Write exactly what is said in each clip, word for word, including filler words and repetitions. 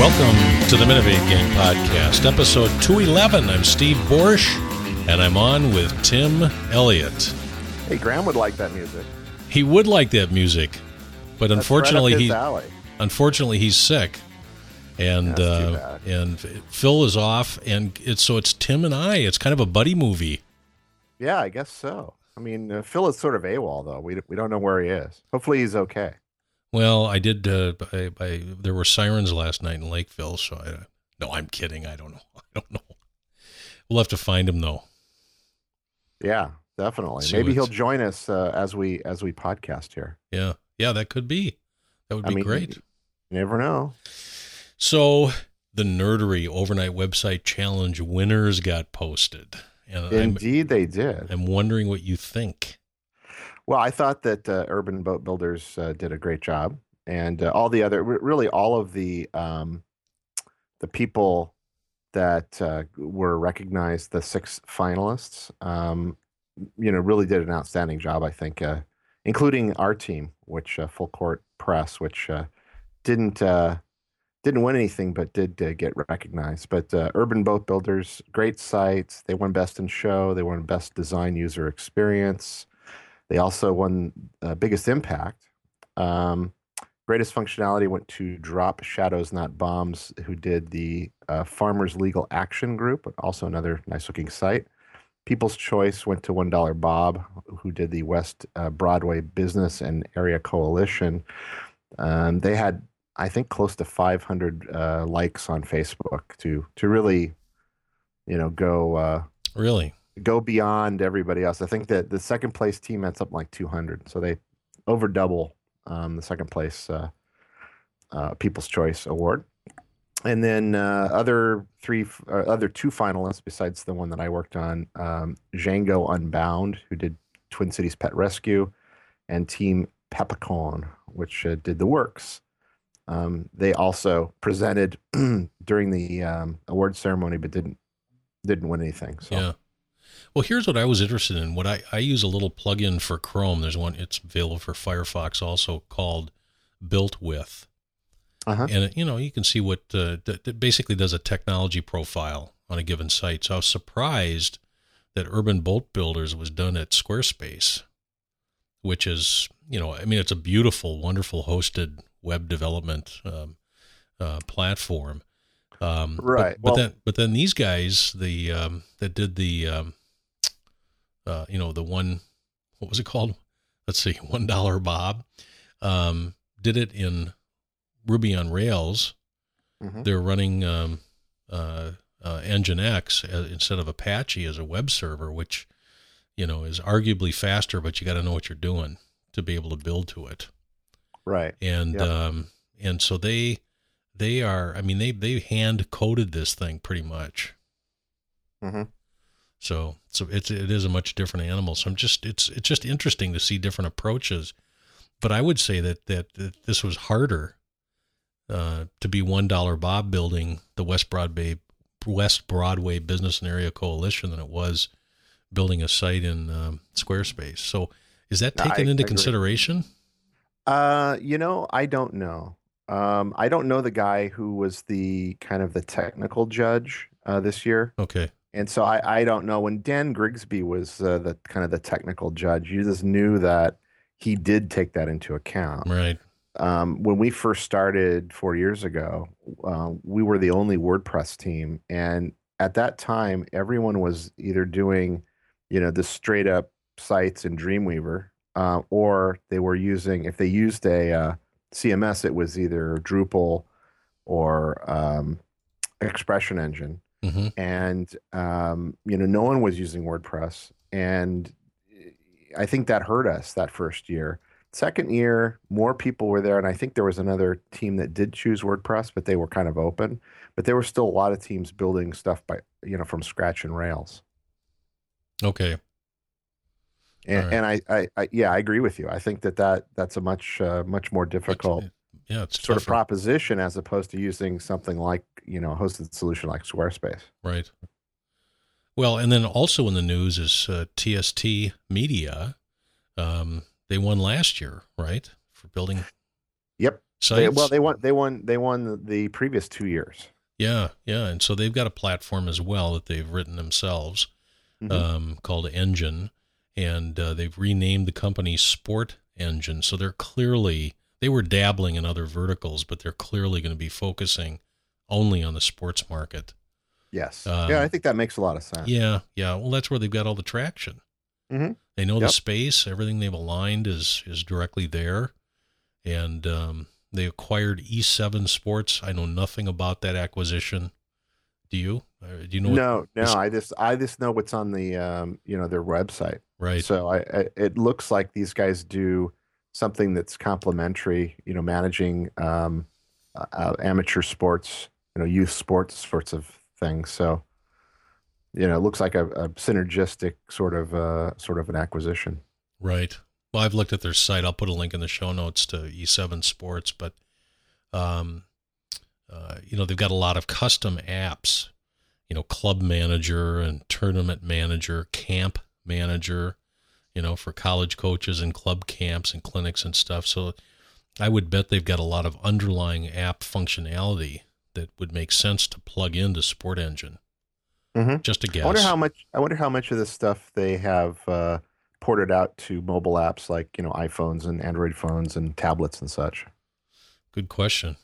Welcome to the Minovate Gang Podcast, episode two eleven. I'm Steve Borsch, and I'm on with Tim Elliott. Hey, Graham would like that music. He would like that music, but That's unfortunately, right up his he alley. unfortunately he's sick, and That's too uh, bad. and Phil is off, and it's so it's Tim and I. It's kind of a buddy movie. Yeah, I guess so. I mean, uh, Phil is sort of AWOL, though. We we don't know where he is. Hopefully, he's okay. Well, I did. Uh, I, I, there were sirens last night in Lakeville, so I. No, I'm kidding. I don't know. I don't know. We'll have to find him though. Yeah, definitely. See Maybe what's- he'll join us uh, as we as we podcast here. Yeah, yeah, that could be. That would I be mean, great. You never know. So the Nerdery Overnight Website Challenge winners got posted, and Indeed, they did. I'm, I'm wondering what you think. Well, I thought that uh, Urban Boat Builders uh, did a great job, and uh, all the other, re- really all of the um, the people that uh, were recognized, the six finalists, um, you know, really did an outstanding job. I think, uh, including our team, which uh, Full Court Press, which uh, didn't uh, didn't win anything, but did uh, get recognized. But uh, Urban Boat Builders, great sites. They won Best in Show. They won Best Design User Experience. They also won uh, Biggest Impact. Um, greatest functionality went to Drop Shadows Not Bombs, who did the uh, Farmers Legal Action Group, also another nice-looking site. People's Choice went to one dollar Bob, who did the West uh, Broadway Business and Area Coalition. Um, they had, I think, close to five hundred uh, likes on Facebook to to really, you know, go uh, Really? go beyond everybody else. I think that the second place team had something like two hundred, so they over double um, the second place uh, uh, People's Choice Award. And then uh, other three, uh, other two finalists besides the one that I worked on, um, Django Unbound, who did Twin Cities Pet Rescue, and Team Peppercorn, which uh, did The Works. Um, they also presented during the um, award ceremony, but didn't didn't win anything. So. Yeah. Well, here's what I was interested in. What I, I use a little plugin for Chrome. There's one, it's available for Firefox also, called Built With. Uh-huh. And, it, you know, you can see what, uh, that basically does a technology profile on a given site. So I was surprised that Urban Boat Builders was done at Squarespace, which is, you know, I mean, it's a beautiful, wonderful hosted web development um, uh, platform. Um, Right. But, but Well- then, but then these guys, the um, that did the, um, uh, you know, the one, what was it called? Let's see, one dollar Bob, um, did it in Ruby on Rails. Mhm. They're running um, uh, uh, Nginx as, instead of Apache as a web server, which, you know, is arguably faster, but you got to know what you're doing to be able to build to it. Right. And Yep. um, and so they they are, I mean, they they hand coded this thing pretty much. Mm-hmm. So so it's it is a much different animal. So I'm just it's it's just interesting to see different approaches. But I would say that that, that this was harder uh, to be one dollar Bob building the West Broadway West Broadway Business and Area Coalition than it was building a site in um, Squarespace. So is that No, taken I into agree. consideration? Uh, you know, I don't know. Um, I don't know the guy who was the kind of the technical judge uh, this year, Okay. and so I, I don't know. When Dan Grigsby was uh, the kind of the technical judge, you just knew that he did take that into account. Right. Um, when we first started four years ago, uh, we were the only WordPress team, and at that time, everyone was either doing, you know, the straight up sites in Dreamweaver, uh, or they were using, if they used a uh, C M S, it was either Drupal or um, Expression Engine, Mm-hmm. and um, you know, no one was using WordPress, and I think that hurt us that first year. Second year, more people were there, and I think there was another team that did choose WordPress, but they were kind of open. But there were still a lot of teams building stuff by, you know, from scratch in Rails. Okay. And, All right. and I, I, I, yeah, I agree with you. I think that, that that's a much, uh, much more difficult Yeah, it's sort of tougher. proposition as opposed to using something like, you know, a hosted solution like Squarespace. Right. Well, and then also in the news is uh, T S T Media. Um, they won last year, right, for building Yep. They, well, sites. they won. They won. They won the, the previous two years. Yeah, yeah, and so they've got a platform as well that they've written themselves, Mm-hmm. um, called Engine, and uh, they've renamed the company Sport Engine. So they're clearly they were dabbling in other verticals, but they're clearly going to be focusing only on the sports market. Yes. Um, yeah, I think that makes a lot of sense. Yeah, yeah. Well, that's where they've got all the traction. Mm-hmm. They know the Yep. space. Everything they've aligned is is directly there, and um, they acquired E seven Sports. I know nothing about that acquisition. Do you? Uh, do you know? No, what no. this- I just I just know what's on the um, you know, their website. Right. So I, I it looks like these guys do something that's complementary. You know, managing um, uh, uh, amateur sports, you know, youth sports sorts of things. So you know, it looks like a, a synergistic sort of uh, sort of an acquisition. Right. Well, I've looked at their site. I'll put a link in the show notes to E seven Sports, but um, uh, you know, they've got a lot of custom apps. You know, Club Manager and Tournament Manager, Camp Manager. You know, for college coaches and club camps and clinics and stuff. So I would bet they've got a lot of underlying app functionality that would make sense to plug into Sport Engine. Mm-hmm. Just a guess. I wonder how much. I wonder how much of this stuff they have uh, ported out to mobile apps like, you know, iPhones and Android phones and tablets and such. Good question.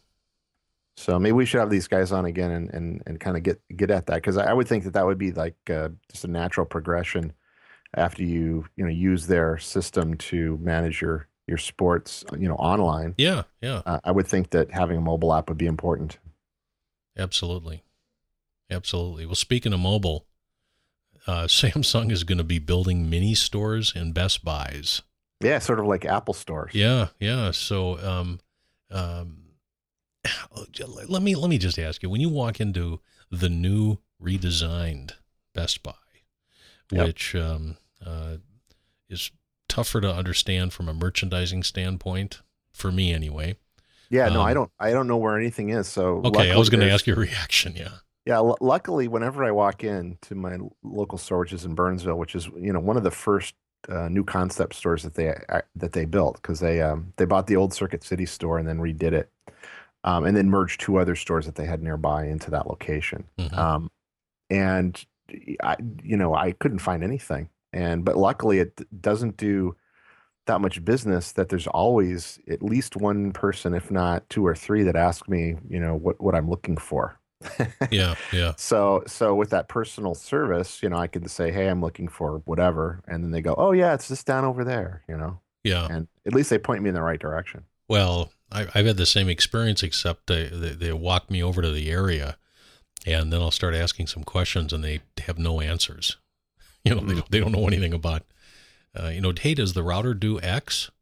So maybe we should have these guys on again and and, and kind of get get at that, because I, I would think that that would be like uh, just a natural progression after you you know use their system to manage your your sports, you know, online. Yeah, yeah, Uh, I would think that having a mobile app would be important. absolutely. Absolutely. Well, speaking of mobile, uh, Samsung is going to be building mini stores in Best Buys. Yeah, sort of like Apple stores. Yeah, yeah. So, um, um, let me let me just ask you: when you walk into the new redesigned Best Buy, Yep. which um, uh, is tougher to understand from a merchandising standpoint, for me anyway. Yeah, no, I Um, don't I don't know where anything is. So Okay, I luckily was going to there's- ask your reaction. Yeah. Yeah, l- luckily, whenever I walk in to my l- local store, which is in Burnsville, which is, you know, one of the first uh, new concept stores that they uh, that they built, because they um, they bought the old Circuit City store and then redid it, um, and then merged two other stores that they had nearby into that location. Mhm. Um, and I, you know, I couldn't find anything, and but luckily it d- doesn't do that much business that there's always at least one person, if not two or three, that ask me, you know, what what I'm looking for. Yeah, yeah. So, so with that personal service, you know, I can say, "Hey, I'm looking for whatever," and then they go, "Oh yeah, it's just down over there," you know, Yeah. and at least they point me in the right direction. Well, I, I've had the same experience, except they, they, they walk me over to the area, and then I'll start asking some questions, and they have no answers. You know, they, don't, they don't know anything about, uh, you know, hey, does the router do X?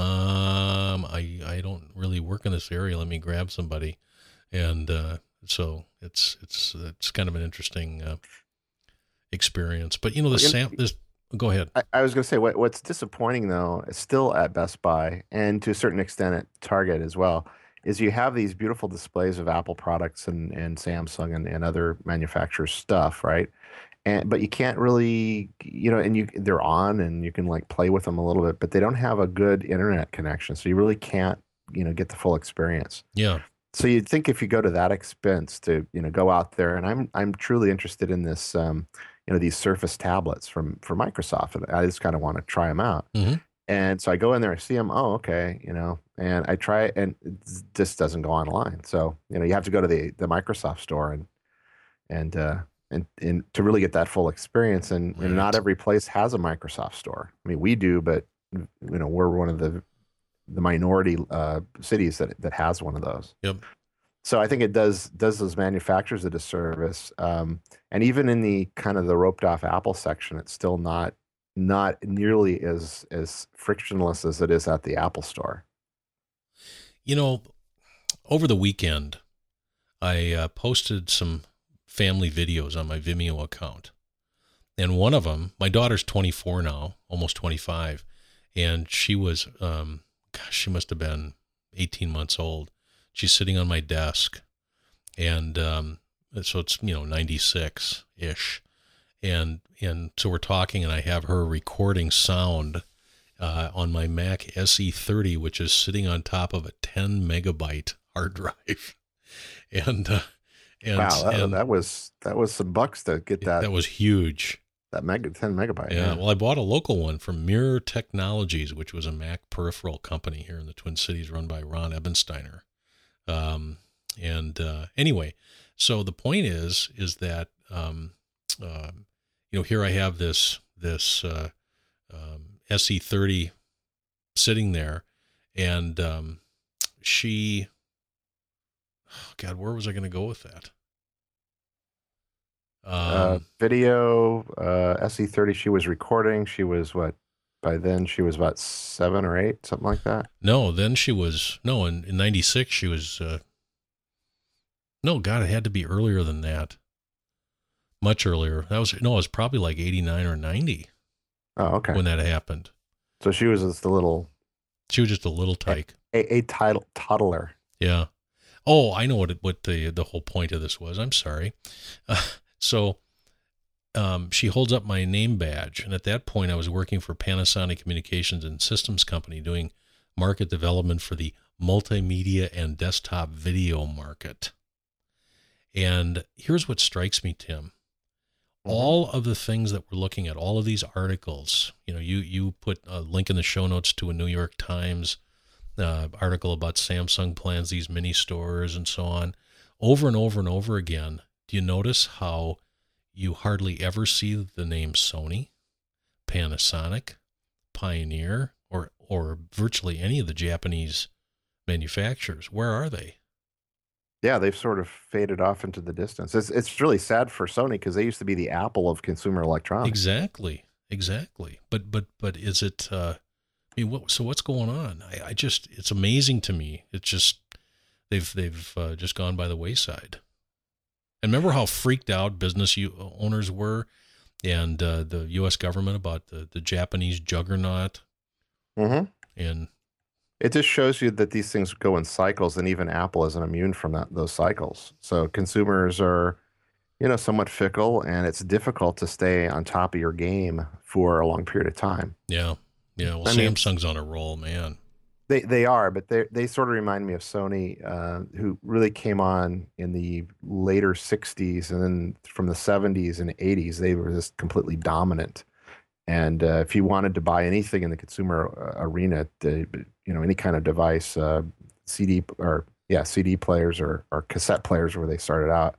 Um, I, I don't really work in this area. Let me grab somebody. And uh, so it's it's it's kind of an interesting uh, experience. But, you know, the Well, you- sam this, go ahead. I, I was going to say what what's disappointing though, is still at Best Buy and to a certain extent at Target as well, is you have these beautiful displays of Apple products and and Samsung and, and other manufacturers stuff, right? And but you can't really, you know, and you they're on and you can like play with them a little bit, but they don't have a good internet connection, so you really can't, you know, get the full experience. Yeah. So you'd think if you go to that expense to, you know, go out there, and I'm I'm truly interested in this, um, you know, these Surface tablets from from Microsoft, and I just kind of want to try them out. Mhm. And so I go in there, I see them. Oh, okay, you know, and I try, and it just doesn't go online. So you know, you have to go to the the Microsoft store and and uh, and and to really get that full experience. And, and not Right. every place has a Microsoft store. I mean, we do, but you know, we're one of the the minority uh, cities that that has one of those. Yep. So I think it does does those manufacturers a disservice. Um, and even in the kind of the roped off Apple section, it's still not not nearly as as frictionless as it is at the Apple store. You know, over the weekend, I uh, posted some family videos on my Vimeo account. And one of them, my daughter's twenty-four now, almost twenty-five. And she was, um, gosh, she must have been eighteen months old. She's sitting on my desk. And um, so it's, you know, ninety-six-ish. And, and so we're talking, and I have her recording sound. uh, on my Mac S E thirty, which is sitting on top of a ten megabyte hard drive. And, uh, and, Wow, that, and that was that was some bucks to get that that was huge. that mega ten megabyte. Yeah. Yeah. Well, I bought a local one from Mirror Technologies, which was a Mac peripheral company here in the Twin Cities run by Ron Ebensteiner. Um, and, uh, anyway, so the point is, is that, um, uh, you know, here I have this, this, uh, um, S E thirty sitting there, and, um, she, oh God, where was I going to go with that? Um, uh, video uh, S E thirty. She was recording. She was what? By then, she was about seven or eight, something like that. no, then she was, no, in, in ninety-six, she was, uh, no, God, it had to be earlier than that. Much earlier. That was, no, it was probably like eighty-nine or ninety Oh, okay. when that happened. So she was just a little She was just a little tyke. a, a title toddler. Yeah. Oh, I know what it, what the the whole point of this was. I'm sorry. Uh, so, um, she holds up my name badge, and at that point, I was working for Panasonic Communications and Systems Company, doing market development for the multimedia and desktop video market. And here's what strikes me, Tim. Mhm. All of the things that we're looking at, all of these articles, you know, you you put a link in the show notes to a New York Times uh, article about Samsung plans these mini stores and so on, over and over and over again. Do you notice how you hardly ever see the name Sony, Panasonic, Pioneer, or or virtually any of the Japanese manufacturers? Where are they? Yeah, they've sort of faded off into the distance. It's it's really sad for Sony because they used to be the Apple of consumer electronics. Exactly, exactly. But but but is it? Uh, I mean, what, so what's going on? I, I just, it's amazing to me. It's just they've they've uh, just gone by the wayside. And remember how freaked out business u- owners were, and uh, the U S government about the the Japanese juggernaut, Mm-hmm. and It just shows you that these things go in cycles, and even Apple isn't immune from that those cycles. So consumers are, you know, somewhat fickle, and it's difficult to stay on top of your game for a long period of time. yeah, yeah. Well, I mean, Samsung's on a roll, man. they they are, but they they sort of remind me of Sony, uh, who really came on in the later sixties, and then from the seventies and eighties, they were just completely dominant. And uh, if you wanted to buy anything in the consumer uh, arena, the, you know, any kind of device, uh, C D or yeah, C D players or, or cassette players where they started out,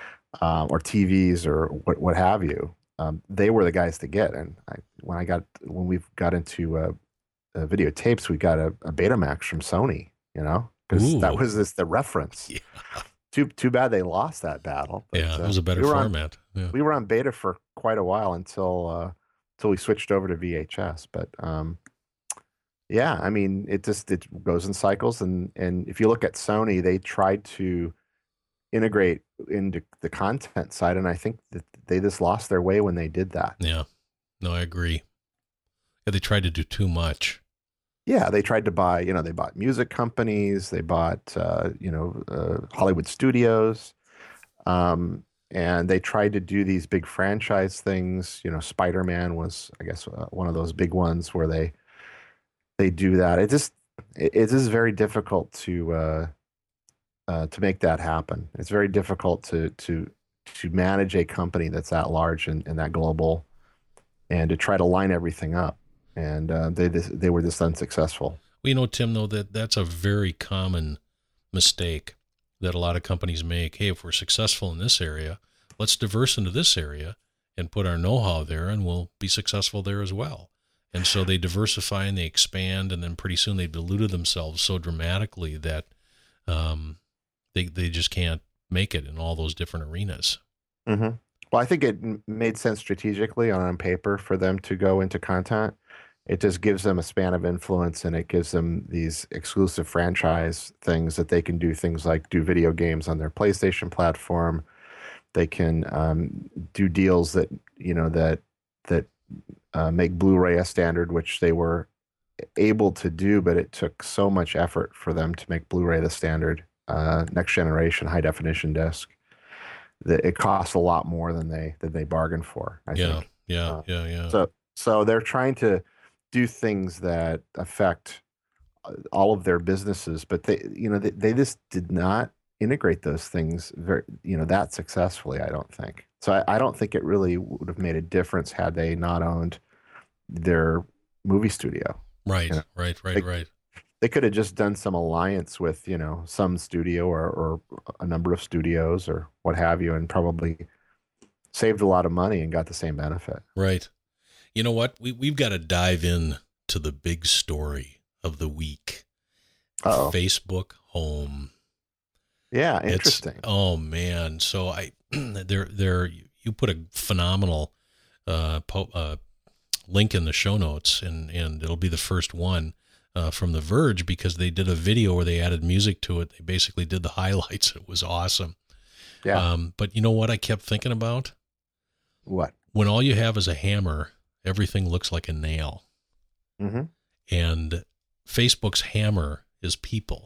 um, or T Vs or what, what have you, um, they were the guys to get. And I, when I got when we got into uh, uh, videotapes, we got a, a Betamax from Sony, you know, because that Ooh. was this the reference. Yeah, Too too bad they lost that battle. But, yeah. It uh, was a better we were on- format. Yeah. we were on beta for quite a while until uh, until we switched over to V H S. But um, yeah, I mean, it just it goes in cycles, and and if you look at Sony, they tried to integrate into the content side, and I think that they just lost their way when they did that. Yeah. No, I agree. Yeah, they tried to do too much. Yeah, they tried to buy, you know, they bought music companies, they bought, uh, you know, uh, Hollywood studios, um, and they tried to do these big franchise things. You know, Spider-Man was, I guess, uh, one of those big ones where they they do that. It just it, it is very difficult to uh, uh, to make that happen. It's very difficult to to to manage a company that's that large and, and that global, and to try to line everything up. And uh, they just- they were just unsuccessful. Well, you know, Tim, though, that that's a very common mistake that a lot of companies make. Hey, if we're successful in this area, let's diverse into this area and put our know-how there, and we'll be successful there as well. And so they diversify and they expand, and then pretty soon they've diluted themselves so dramatically that um, they they just can't make it in all those different arenas. hmm Well, I think it m- made sense strategically on, on paper for them to go into content. It just gives them a span of influence, and it gives them these exclusive franchise things that they can do things like do video games on their PlayStation platform. They can um, do deals that, you know, that that uh, make Blu-ray a standard, which they were able to do, but it took so much effort for them to make Blu-ray the standard, uh, next generation high definition disc, that it costs a lot more than they than they bargained for, I Yeah, think. yeah, Uh, yeah, yeah. So so they're trying to do things that affect uh, all of their businesses, but they, you know, they, they just did not integrate those things very, you know, that successfully, I don't think. So I, I don't think it really would have made a difference had they not owned their movie studio. Right, You know, right, right, they, right. they could have just done some alliance with, you know, some studio or, or a number of studios or what have you, and probably saved a lot of money and got the same benefit. Right. You know what? We we've got to dive in to the big story of the week. Uh-oh. Facebook Home. Yeah, It's interesting. oh man. So I there there you put a phenomenal uh, po- uh link in the show notes, and and it'll be the first one uh, from The Verge, because they did a video where they added music to it. They basically did the highlights. It was awesome. Yeah. Um, but you know what I kept thinking about? What? When all you have is a hammer, everything looks like a nail. Mm-hmm. And Facebook's hammer is people.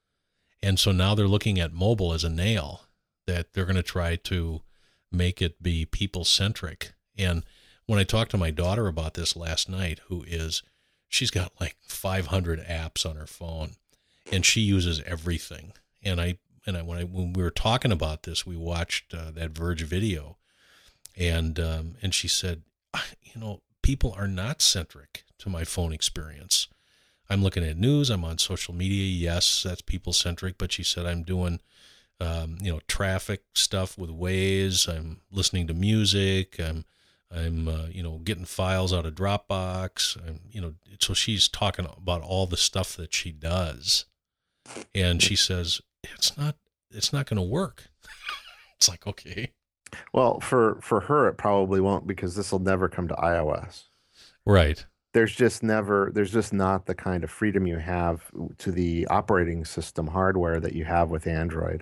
And so now they're looking at mobile as a nail, that they're going to try to make it be people-centric. And when I talked to my daughter about this last night, who is, she's got like five hundred apps on her phone, and she uses everything. And I, and I, when I, when we were talking about this, we watched uh, that Verge video, and, um, and she said, you know, people are not centric to my phone experience. I'm looking at news. I'm on social media. Yes, that's people centric. But she said, I'm doing, um, you know, traffic stuff with Waze. I'm listening to music. I'm, I'm, uh, you know, getting files out of Dropbox. I'm, you know, so she's talking about all the stuff that she does. And she says, it's not, it's not going to work. It's like, okay. Well, for for her, it probably won't, because this will never come to iOS. Right. There's just never, there's just not the kind of freedom you have to the operating system hardware that you have with Android.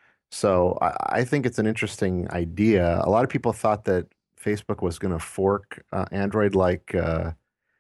So I, I think it's an interesting idea. A lot of people thought that Facebook was going to fork uh, Android like uh,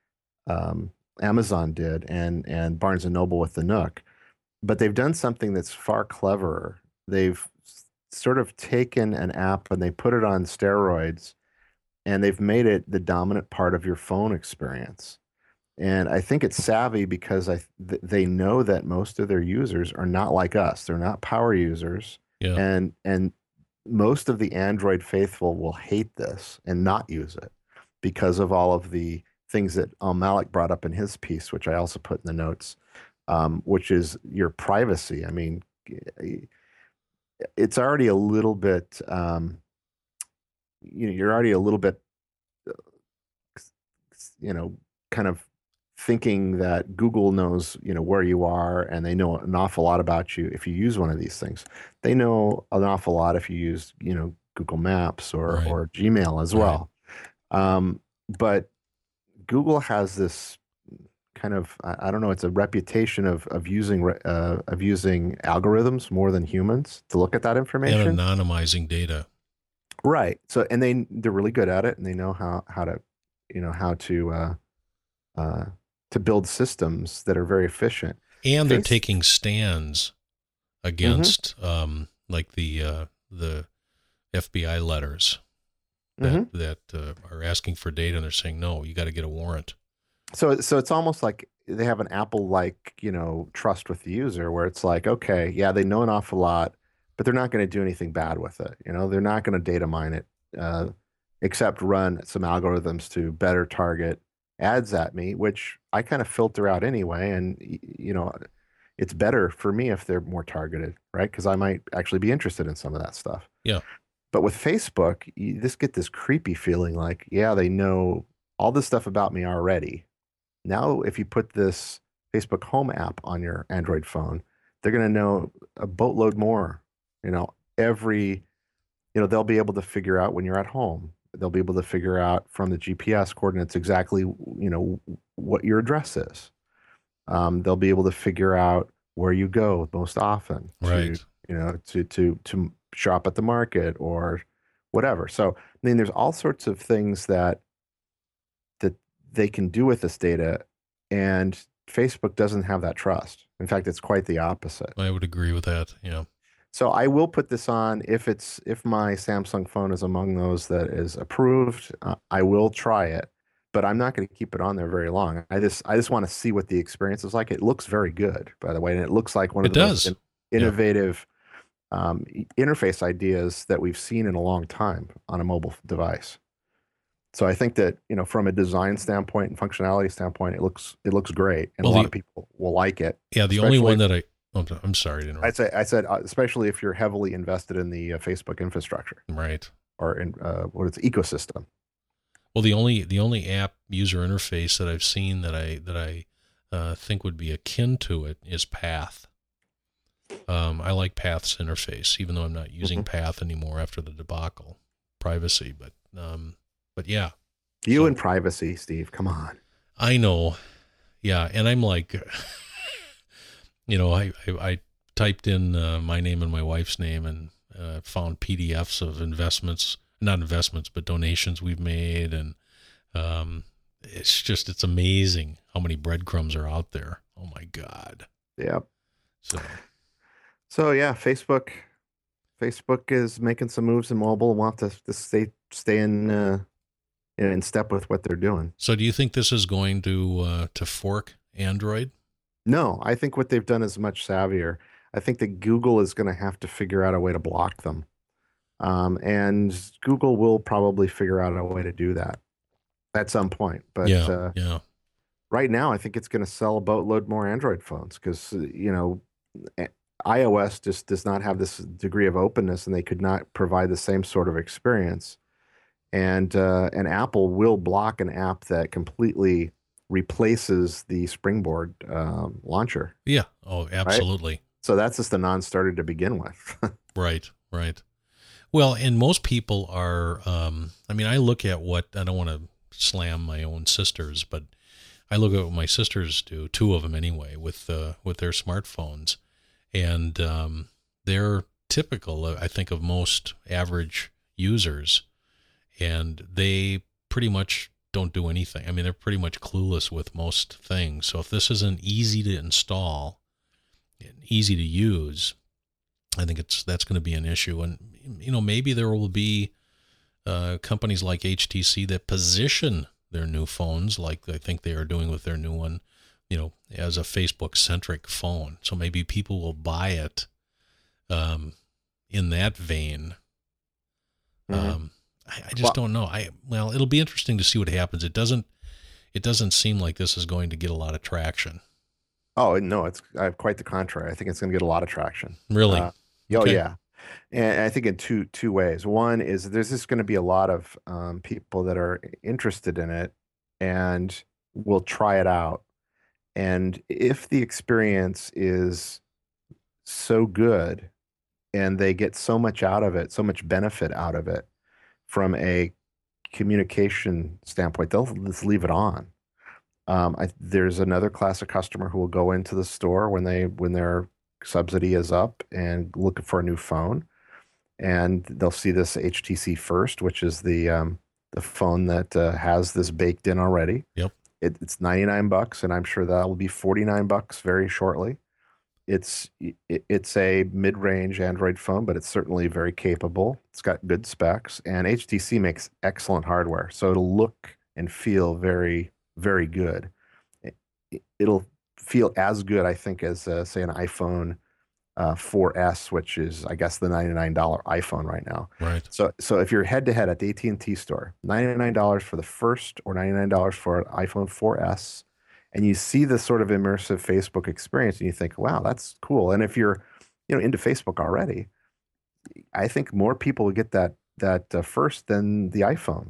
um, Amazon did, and and Barnes and Noble with the Nook, but they've done something that's far cleverer. They've s- sort of taken an app and they put it on steroids, and they've made it the dominant part of your phone experience. And I think it's savvy because I th they know that most of their users are not like us. They're not power users, Yeah. and and most of the Android faithful will hate this and not use it because of all of the things that Al Malik brought up in his piece, which I also put in the notes, um, which is your privacy. I mean, it's already a little bit, um, you know, you're already a little bit, you know, kind of thinking that Google knows, you know, where you are, and they know an awful lot about you if you use one of these things. They know an awful lot if you use, you know, Google Maps or Right. or Gmail as Right. well. Um, but Google has this kind of, I, I don't know, it's a reputation of of using re- uh, of using algorithms more than humans to look at that And information. anonymizing data. Right. So, and they they're really good at it, and they know how how to, you know, how to uh, uh, to build systems that are very efficient. And they're Face- taking stands against, um, like the uh, the F B I letters that Mhm. that uh, are asking for data, and they're saying, no, you got to get a warrant. So, so it's almost like they have an Apple-like, you know, trust with the user, where it's like, okay, yeah, they know an awful lot, but they're not going to do anything bad with it. You know, they're not going to data mine it, uh, except run some algorithms to better target ads at me, which I kind of filter out anyway. And y- you know, it's better for me if they're more targeted, right? Because I might actually be interested in some of that stuff. Yeah. But with Facebook, you just get this creepy feeling like, yeah, they know all this stuff about me already. Now, if you put this Facebook Home app on your Android phone, they're going to know a boatload more. You know, every, you know, they'll be able to figure out when you're at home. They'll be able to figure out from the G P S coordinates exactly, you know, what your address is. Um, they'll be able to figure out where you go most often to, Right. you know, to to to shop at the market or whatever. So, I mean, there's all sorts of things that that they can do with this data, and Facebook doesn't have that trust. In fact, it's quite the opposite. I would agree with that. Yeah. So I will put this on if it's if my Samsung phone is among those that is approved. Uh, I will try it, but I'm not going to keep it on there very long. I just I just want to see what the experience is like. It looks very good, by the way, and it looks like one of It the most does. in- Yeah. innovative um, i- interface ideas that we've seen in a long time on a mobile device. So I think that, you know, from a design standpoint and functionality standpoint, it looks it looks great, and a Well, lot the of people will like it. yeah, the only Especially, one that I oh, I'm sorry to I'd interrupt. say I said uh, especially if you're heavily invested in the uh, Facebook infrastructure Right. or in uh, what is ecosystem. Well, the only the only app user interface that I've seen that I that I uh, think would be akin to it is Path. Um, I like Path's interface, even though I'm not using Mhm. Path anymore after the debacle, privacy. But um, but yeah, You so and privacy, Steve. Come on. I know, yeah, and I'm like, you know, I I, I typed in uh, my name and my wife's name and uh, found P D Fs of investments, not investments, but donations we've made, and um, it's just it's amazing how many breadcrumbs are out there. Oh my God! Yeah. So So yeah, Facebook Facebook is making some moves in mobile. Want to, to stay stay in uh, in step with what they're doing. so do you think this is going to uh, to fork Android? No, I think what they've done is much savvier. I think that Google is going to have to figure out a way to block them. Um, and Google will probably figure out a way to do that at some point. But Yeah, uh, yeah, right now, I think it's going to sell a boatload more Android phones because, you know, a- iOS just does not have this degree of openness and they could not provide the same sort of experience. And uh, and Apple will block an app that completely replaces the Springboard um, launcher, yeah. Oh, right? absolutely. So that's just a non-starter to begin with. Right, right. Well, and most people are. Um, I mean, I look at what I don't want to slam my own sisters, but I look at what my sisters do. Two of them anyway, with uh, with their smartphones, and um, they're typical, uh, I think, of most average users, and they pretty much don't do anything. I mean, they're pretty much clueless with most things. So if this isn't easy to install and easy to use, I think it's that's going to be an issue. And you know, maybe there will be uh, companies like H T C that position their new phones like I think they are doing with their new one, you know, as a Facebook centric phone. So maybe people will buy it um, in that vein. Mhm. Um, I, I just Well, don't know. I well, it'll be interesting to see what happens. It doesn't it doesn't seem like this is going to get a lot of traction. oh no, it's uh, quite the contrary. I think it's going to get a lot of traction. Really? Uh, oh Okay. yeah, and I think in two two ways. One is there's just going to be a lot of um, people that are interested in it and will try it out. And if the experience is so good and they get so much out of it, so much benefit out of it from a communication standpoint, they'll just leave it on. Um, I, there's another class of customer who will go into the store when they when their subsidy is up and look for a new phone, and they'll see this H T C First, which is the um, the phone that uh, has this baked in already. Yep. It, it's ninety-nine bucks, and I'm sure that will be forty-nine bucks very shortly. It's it, it's a mid-range Android phone, but it's certainly very capable. It's got good specs, and H T C makes excellent hardware, so it'll look and feel very, very good. It, it'll feel as good, I think, as uh, say an iPhone uh, four S, which is, I guess, the ninety-nine dollar iPhone right now. Right. So, so if you're head to head at the A T and T store, ninety-nine dollars for the first or ninety-nine dollars for an iPhone four S, and you see the sort of immersive Facebook experience, and you think, wow, that's cool. And if you're, you know, into Facebook already, I think more people will get that that uh, first than the iPhone.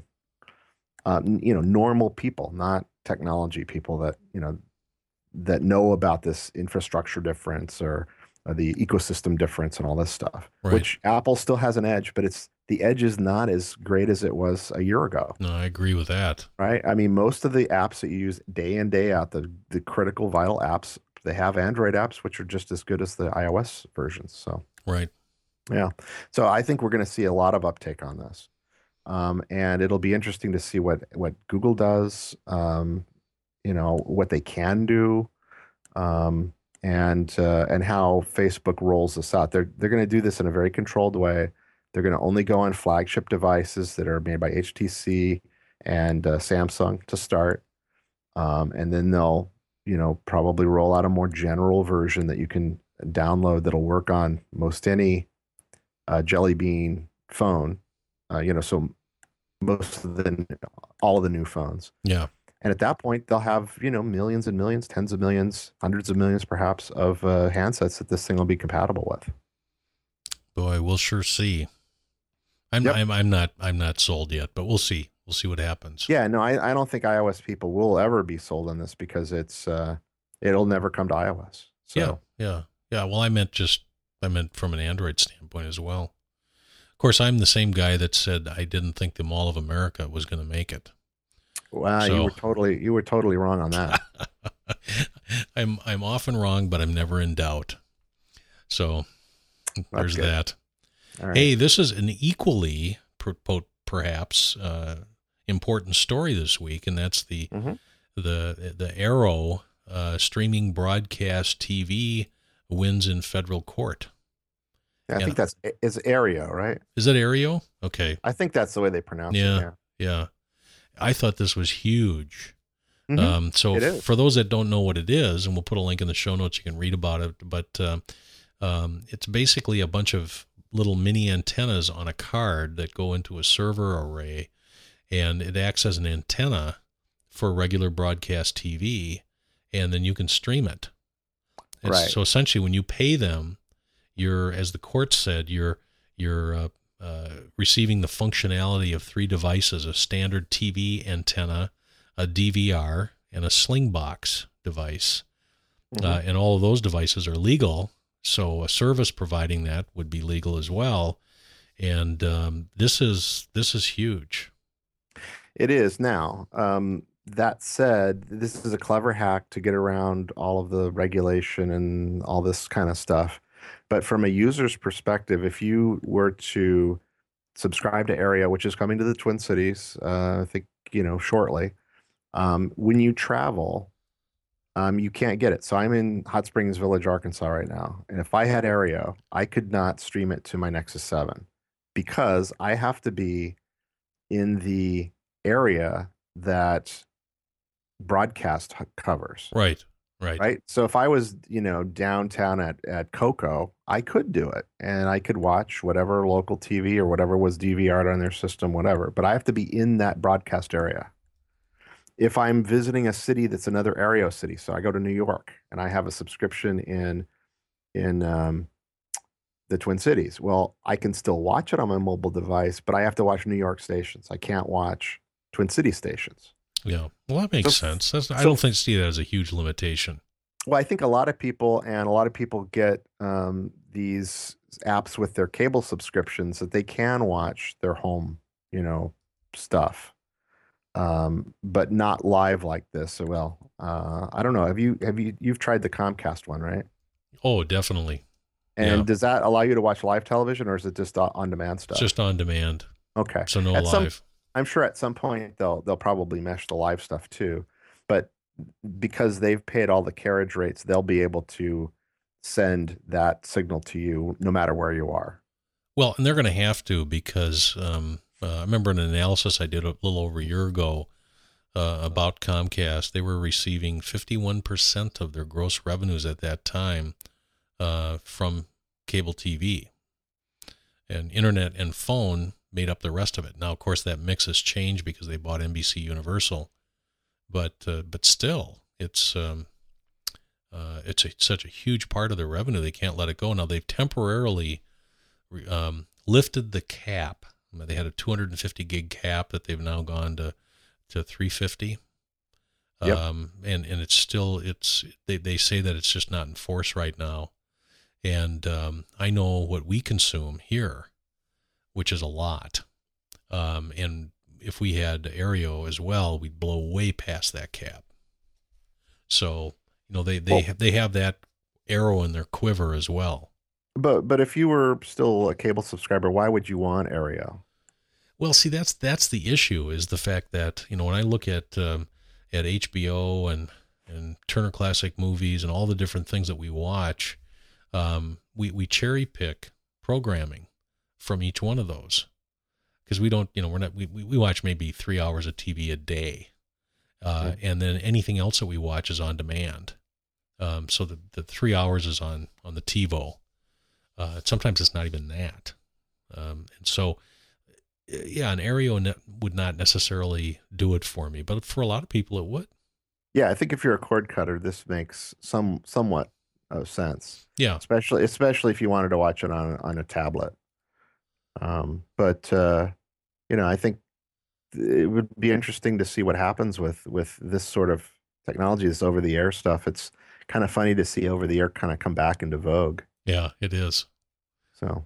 Um, you know, normal people, not technology people that you know that know about this infrastructure difference or, or the ecosystem difference and all this stuff, Right. which Apple still has an edge, but it's the edge is not as great as it was a year ago, No, I agree with that. right? I mean, most of the apps that you use day in, day out, the, the critical, vital apps, they have Android apps, which are just as good as the iOS versions. So, Right. yeah. So I think we're going to see a lot of uptake on this. Um, and it'll be interesting to see what, what Google does, um, you know, what they can do, um, and uh, and how Facebook rolls this out. They're they're going to do this in a very controlled way. They're going to only go on flagship devices that are made by H T C and uh, Samsung to start, um, and then they'll, you know, probably roll out a more general version that you can download that'll work on most any uh, Jelly Bean phone. Uh, you know, so most of the all of the new phones. Yeah. And at that point, they'll have, you know, millions and millions, tens of millions, hundreds of millions, perhaps, of uh, handsets that this thing will be compatible with. Boy, we'll sure see. I'm, Yep. I'm, I'm not, I'm not sold yet, but we'll see. We'll see what happens. Yeah, no, I, I don't think iOS people will ever be sold on this because it's, uh, it'll never come to iOS. So, Yeah. Yeah. Yeah. Well, I meant just, I meant from an Android standpoint as well. Of course, I'm the same guy that said I didn't think the Mall of America was going to make it. wow, So- you were totally, you were totally wrong on that. I'm, I'm often wrong, but I'm never in doubt. So there's good. that. All right. Hey, this is an equally per, perhaps uh, important story this week, and that's the Mhm. the the Arrow uh, streaming broadcast T V wins in federal court. I yeah. think that's, it's Aereo, right? Is that Aereo? Okay, I think that's the way they pronounce Yeah. it. Yeah. yeah. I thought this was huge. Mhm. Um, so It is. for those that don't know what it is, and we'll put a link in the show notes, you can read about it. But uh, um, it's basically a bunch of little mini antennas on a card that go into a server array, and it acts as an antenna for regular broadcast T V, and then you can stream it. And Right. So essentially, when you pay them, you're, as the court said, you're you're uh, uh, receiving the functionality of three devices: a standard T V antenna, a D V R, and a Slingbox device. Mhm. Uh, and all of those devices are legal. So a service providing that would be legal as well. And um, this is this is huge. It is now. Um, that said, this is a clever hack to get around all of the regulation and all this kind of stuff. But from a user's perspective, if you were to subscribe to Aereo, which is coming to the Twin Cities, uh, I think, you know, shortly, um, when you travel, um, you can't get it. So I'm in Hot Springs Village, Arkansas right now. And if I had Aereo, I could not stream it to my Nexus seven because I have to be in the area that broadcast h- covers, Right, right. right? So if I was, you know, downtown at, at Cocoa, I could do it and I could watch whatever local T V or whatever was D V R'd on their system, whatever, but I have to be in that broadcast area. If I'm visiting a city that's another Aereo city, so I go to New York and I have a subscription in in um, the Twin Cities, well, I can still watch it on my mobile device, but I have to watch New York stations. I can't watch Twin City stations. Yeah. Well, that makes So- sense. That's, I so- don't think see that as a huge limitation. Well, I think a lot of people and a lot of people get um, these apps with their cable subscriptions that they can watch their home, you know, stuff, um, but not live like this. So, well, uh, I don't know. Have you have you you've tried the Comcast one, right? Oh, definitely. And Yeah. does that allow you to watch live television, or is it just on demand stuff? It's just on demand. Okay. So no At some- live. I'm sure at some point they'll they'll probably mesh the live stuff too, but because they've paid all the carriage rates, they'll be able to send that signal to you no matter where you are. Well, and they're going to have to because um, uh, I remember an analysis I did a little over a year ago uh, about Comcast. They were receiving fifty-one percent of their gross revenues at that time uh, from cable T V. And internet and phone made up the rest of it. Now, of course, that mix has changed because they bought N B C Universal. But uh, but still, it's um, uh, it's a, such a huge part of their revenue. They can't let it go. Now, they've temporarily um, lifted the cap. They had a two hundred fifty gig cap that they've now gone to to three fifty. Yep. Um, and and it's still it's they they say that it's just not in force right now. And um, I know what we consume here, which is a lot. Um, and if we had Aereo as well, we'd blow way past that cap. So you know they they Well- have, they have that arrow in their quiver as well. But but if you were still a cable subscriber, why would you want Aereo? Well, see, that's that's the issue is the fact that, you know, when I look at um, at H B O and and Turner Classic Movies and all the different things that we watch, um, we we cherry pick programming from each one of those. because we don't, you know, we're not, we, we we watch maybe three hours of T V a day. Uh, Mm. and then anything else that we watch is on demand. Um, so the, the three hours is on, on the TiVo. Uh, sometimes it's not even that. Um, and so, yeah, an Aereo net would not necessarily do it for me, but for a lot of people it would. Yeah, I think if you're a cord cutter, this makes some somewhat of sense, Yeah. especially especially if you wanted to watch it on on a tablet. Um, but uh, you know, I think it would be interesting to see what happens with with this sort of technology, this over the air stuff. It's kind of funny to see over the air kind of come back into vogue. Yeah, it is. So,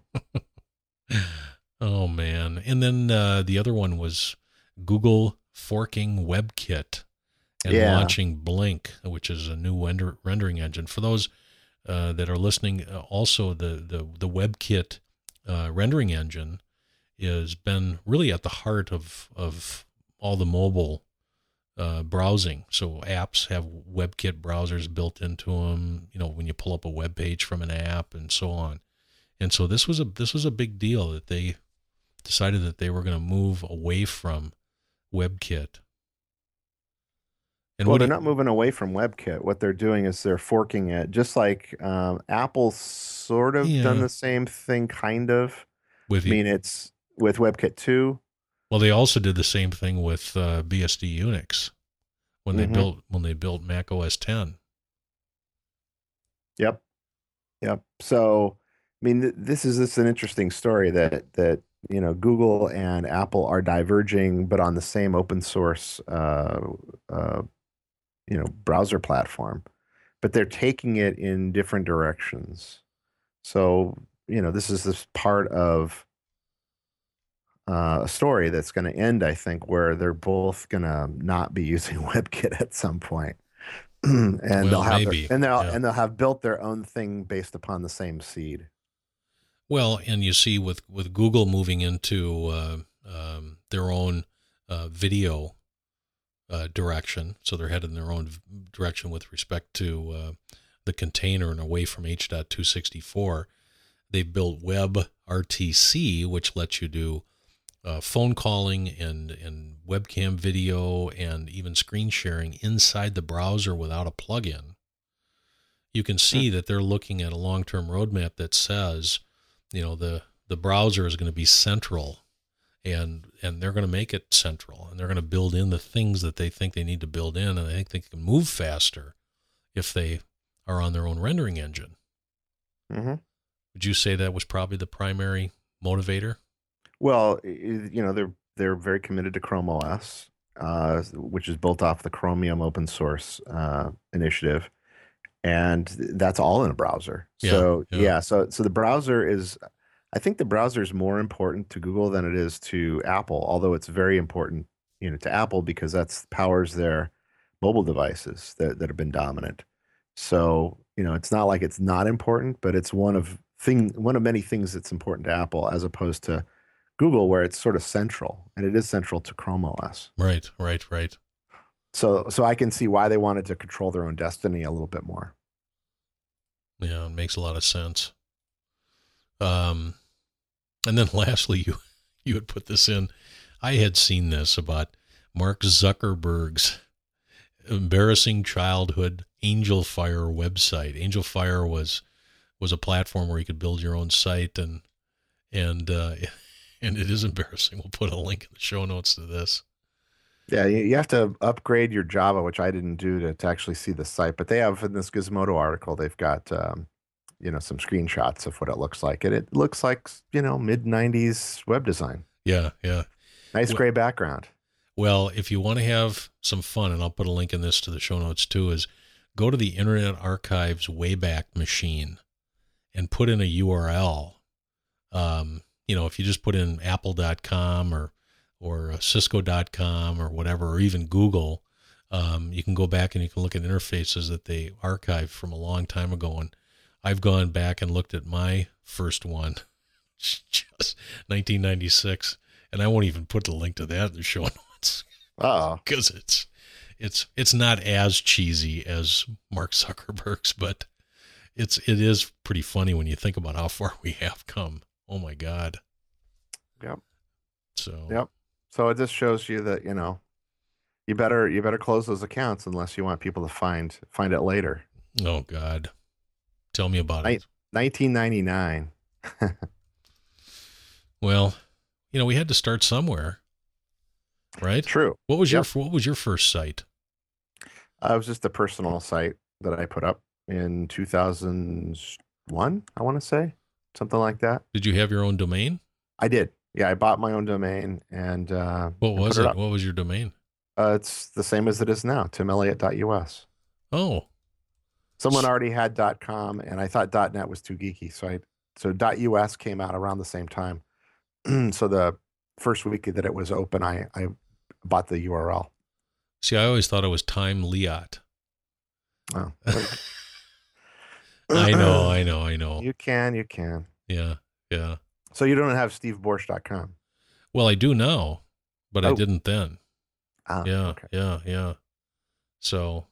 Oh man. And then uh, the other one was Google forking WebKit and yeah, launching Blink, which is a new render, rendering engine. For those uh, that are listening, uh, also the the the WebKit uh, rendering engine has been really at the heart of of all the mobile uh, browsing. So apps have WebKit browsers built into them. You know, when you pull up a web page from an app and so on. And so this was a this was a big deal that they decided that they were going to move away from WebKit. And well, what they're do not moving away from WebKit. What they're doing is they're forking it, just like um, Apple's sort you, of done yeah, the same thing, kind of. with I you. mean, it's with WebKit two. Well, they also did the same thing with uh, B S D Unix when they Hmm. built when they built Mac O S ten. Yep. Yep. So, I mean, th this is this is an interesting story that that you know Google and Apple are diverging, but on the same open source, uh, uh, you know, browser platform, but they're taking it in different directions. So, you know, this is this part of uh, a story that's going to end, I think, where they're both going to not be using WebKit at some point. and they'll Well, have their, maybe, and they'll yeah. and they'll have built their own thing based upon the same seed. Well, and you see with with Google moving into uh, um, their own uh, video uh, direction, so they're headed in their own v- direction with respect to uh, the container and away from H two sixty-four. They've built WebRTC, which lets you do uh, phone calling and, and webcam video and even screen sharing inside the browser without a plugin. You can see that they're looking at a long-term roadmap that says, you know, the, the browser is going to be central, and and they're going to make it central, and they're going to build in the things that they think they need to build in, and I think they can move faster if they are on their own rendering engine. Mm-hmm. Would you say that was probably the primary motivator? Well, i- you know, they're they're very committed to Chrome O S, uh, which is built off the Chromium open source uh, initiative, and that's all in a browser. Yeah, So yeah, yeah, so so the browser is, I think the browser is more important to Google than it is to Apple, although it's very important, you know, to Apple because that's powers their mobile devices that that have been dominant. So, you know, it's not like it's not important, but it's one of thing one of many things that's important to Apple as opposed to Google, where it's sort of central, and it is central to Chrome O S. right, right, right. So, so I can see why they wanted to control their own destiny a little bit more. Yeah, it makes a lot of sense. Um, and then lastly, you you had put this in. I had seen this about Mark Zuckerberg's embarrassing childhood Angel Fire website. Angel Fire was was a platform where you could build your own site, and and uh, and it is embarrassing. We'll put a link in the show notes to this. Yeah, you, you have to upgrade your Java, which I didn't do to, to actually see the site, but they have in this Gizmodo article, they've got, um, you know, some screenshots of what it looks like. And it looks like, you know, mid nineties web design. Yeah, yeah. Nice Well, gray background. well, if you want to have some fun, and I'll put a link in this to the show notes too, is go to the Internet Archive's Wayback Machine and put in a U R L. Um, you know, if you just put in apple dot com or or cisco dot com or whatever, or even Google, um, you can go back and you can look at interfaces that they archived from a long time ago. And I've gone back and looked at my first one, just nineteen ninety-six, and I won't even put the link to that in the show notes Uh-oh. because it's it's it's not as cheesy as Mark Zuckerberg's, but it's it is pretty funny when you think about how far we have come. Oh my God. Yep. So, Yep. So it just shows you that, you know, you better you better close those accounts unless you want people to find find it later. oh God, tell me about Nin- it. nineteen ninety-nine. Well, you know, we had to start somewhere, right? True. What was Yep. your What was your first site? Uh, it was just a personal site that I put up in two thousand one, I want to say, something like that. Did you have your own domain? I did. Yeah, I bought my own domain and uh, What and put was it it? up. What was your domain? Uh, it's the same as it is now, tim elliott dot U S. Oh, Someone already had .com, and I thought .net was too geeky, so I so .us came out around the same time. So the first week that it was open, I I bought the U R L. see, I always thought it was Time Liat. Oh, I know, I know, I know. You can, you can. Yeah, yeah. So you don't have steve borsch dot com. Well, I do now, but I Oh. didn't then. Ah, Yeah, okay. yeah, yeah. So,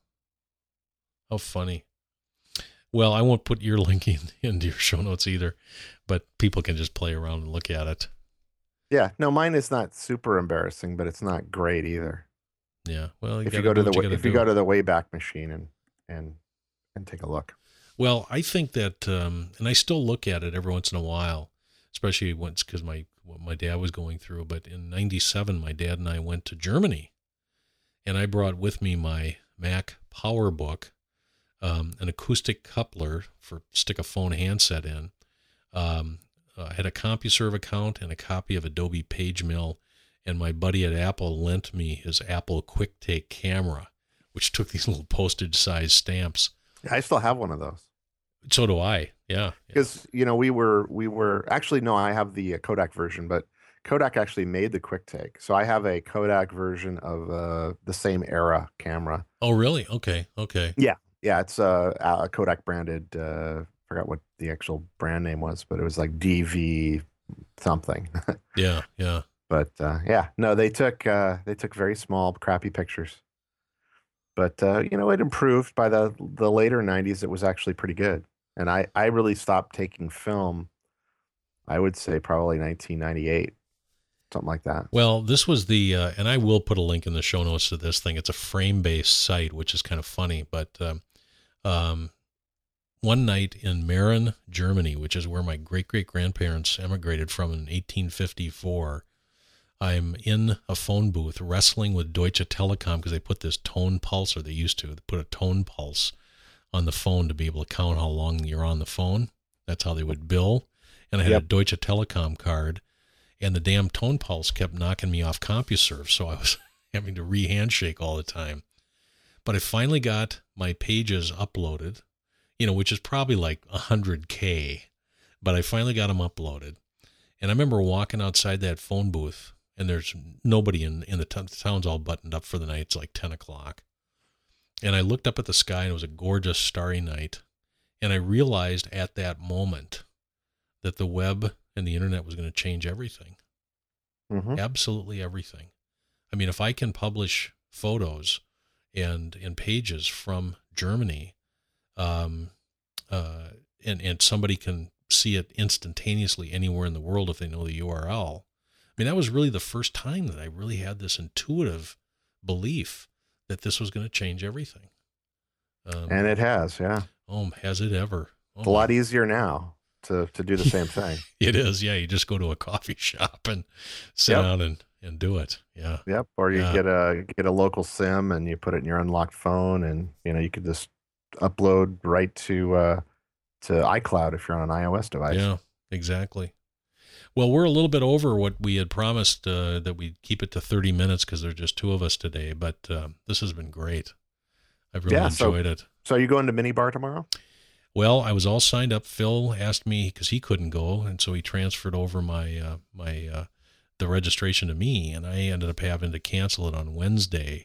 how funny. Well, I won't put your link in, into your show notes either, but people can just play around and look at it. Yeah, no, mine is not super embarrassing, but it's not great either. Yeah. Well, you If you gotta go to do the what you wa- gotta if you do. go to the Wayback Machine and and and take a look. Well, I think that, um, and I still look at it every once in a while, especially once because my what my dad was going through. But in ninety-seven, my dad and I went to Germany, and I brought with me my Mac PowerBook, um, an acoustic coupler for stick a phone handset in. Um, I had a CompuServe account and a copy of Adobe PageMill, and my buddy at Apple lent me his Apple QuickTake camera, which took these little postage-sized stamps. I still have one of those. So do I. Yeah. Because you know we were we were actually no, I have the uh, Kodak version, but Kodak actually made the QuickTake, so I have a Kodak version of uh, the same era camera. Oh, really? Okay. Okay. Yeah, yeah, it's uh, a Kodak branded. Uh, forgot what the actual brand name was, but it was like D V something. Yeah. Yeah. But uh, yeah, no, they took uh, they took very small, crappy pictures. But uh, you know, it improved by the the later nineties. It was actually pretty good, and I I really stopped taking film. I would say probably nineteen ninety-eight, something like that. Well, this was the, uh, and I will put a link in the show notes to this thing. It's a frame-based site, which is kind of funny. But um, um, one night in Marin, Germany, which is where my great-great-grandparents emigrated from in eighteen fifty-four, I'm in a phone booth wrestling with Deutsche Telekom because they put this tone pulse, or they used to, they put a tone pulse on the phone to be able to count how long you're on the phone. That's how they would bill. And I had Yep. a Deutsche Telekom card, and the damn tone pulse kept knocking me off CompuServe, so I was having to re-handshake all the time. But I finally got my pages uploaded, you know, which is probably like one hundred K, but I finally got them uploaded. And I remember walking outside that phone booth, and there's nobody in, in the, t- the town's all buttoned up for the night. It's like ten o'clock. And I looked up at the sky, and it was a gorgeous starry night. And I realized at that moment that the web and the internet was going to change everything. Mm-hmm. Absolutely everything. I mean, if I can publish photos and, and pages from Germany, um, uh, and, and somebody can see it instantaneously anywhere in the world if they know the U R L. I mean, that was really the first time that I really had this intuitive belief that this was going to change everything. Um, And it has, yeah. Oh, has it ever? Oh, It's a lot easier now to to do the same thing. It is. Yeah. You just go to a coffee shop and sit Yep. down and, and do it. Yeah. Yep. Or you Yeah. get a get a local SIM and you put it in your unlocked phone, and you know you could just upload right to uh, to iCloud if you're on an iOS device. Yeah, exactly. Well, we're a little bit over what we had promised, uh, that we'd keep it to thirty minutes because there's just two of us today, but um, this has been great. I've really Yeah, so- enjoyed it. So are you going to Minibar tomorrow? Well, I was all signed up. Phil asked me because he couldn't go, and so he transferred over my uh, my uh, the registration to me, and I ended up having to cancel it on Wednesday,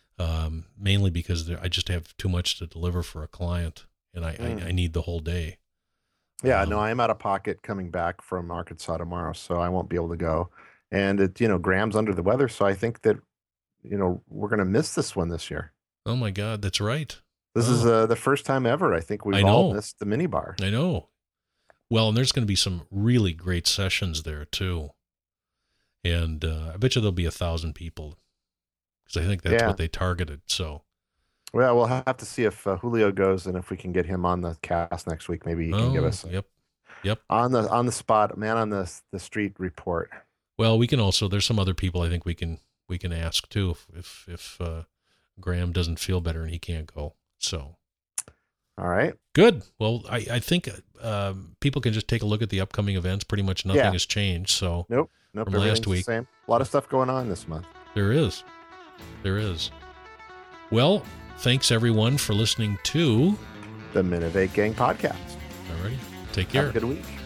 um, mainly because there, I just have too much to deliver for a client, and I, Mm. I, I need the whole day. Yeah, Um, no, I am out of pocket coming back from Arkansas tomorrow, so I won't be able to go. And it, you know, Graham's under the weather, so I think that, you know, we're going to miss this one this year. Oh my God, that's right. This is Oh. uh, the first time ever I think we've I all know. missed the Minibar. I know. Well, and there's going to be some really great sessions there too. And uh, I bet you there'll be a thousand people because I think that's Yeah. what they targeted. So, Well, we'll have to see if uh, Julio goes and if we can get him on the cast next week. Maybe he can give oh, us a, yep, yep. on the on the spot, man on the the street report. Well, we can also. There's some other people I think we can we can ask too if if, if uh, Graham doesn't feel better and he can't go. So, all right, good. Well, I I think uh, people can just take a look at the upcoming events. Pretty much nothing Yeah. has changed. So, nope, nope. From everything's last the week. same. A lot of stuff going on this month. there is, there is. Well, thanks everyone for listening to The Minnevate Gang podcast. Alrighty, take care. Have a good week.